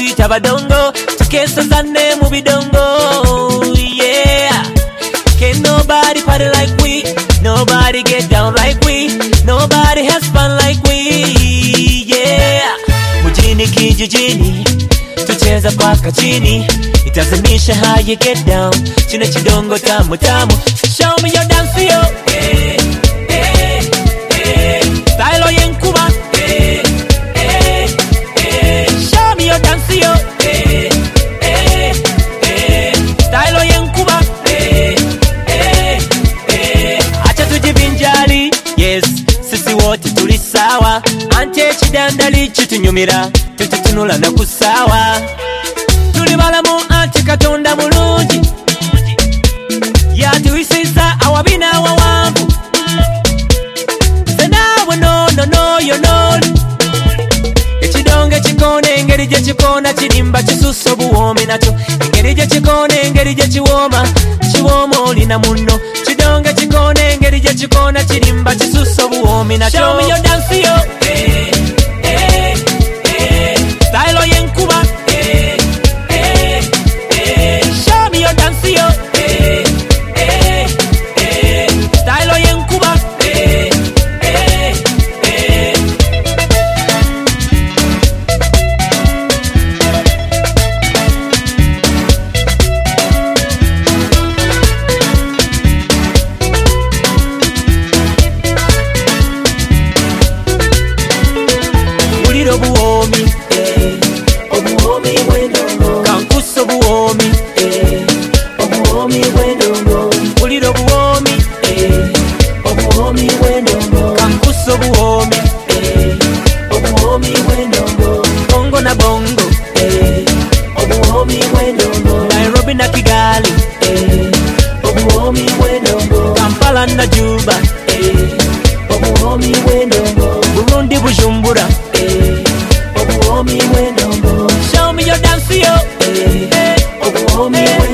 tuyita badongo tukesa zanne mu bidongo. Yeah, can nobody party like we, nobody get down like we, nobody has fun like we. Yeah, mujini kijijini tucheza paka chini, itazimisha how you get down, china chidongo tamu tamu. Show me your dance yo, style yenkuba, show me your dance yo, style yenkuba, acha tujivinjari. Yes, sisi wote tuli sawa, ante chidandali chitunyumira tututunula na kusawa. Tuli balamu ante katonda mulungi, yatuisiza awabina wawangu. Senawe no you know, ekidonge chikone engeri je chikona chirimba chisuso buwomi nacho, engeri je chikone engeri je chiwoma chiwoma olina muno. Chidonge chikone engeri je chikona chirimba chisuso buwomi nacho. Show me your dance yo, style yenkuba, show me your dance yo, style yenkuba. Uliro buwomi, obuwomi bwendongo, kankuso buwomi, obuwomi bwendongo. Uliro buwomi, obuwomi bwendongo, kankuso buwomi, obuwomi bwendongo. Bongo na bongo, obuwomi bwendongo. Nairobi na Kigali, obuwomi bwendongo. Kampala na Juba, obuwomi bwendongo. Burundi Bujumbura, obuwomi bwendongo. Show me your dance yo, obuwomi bwendongo.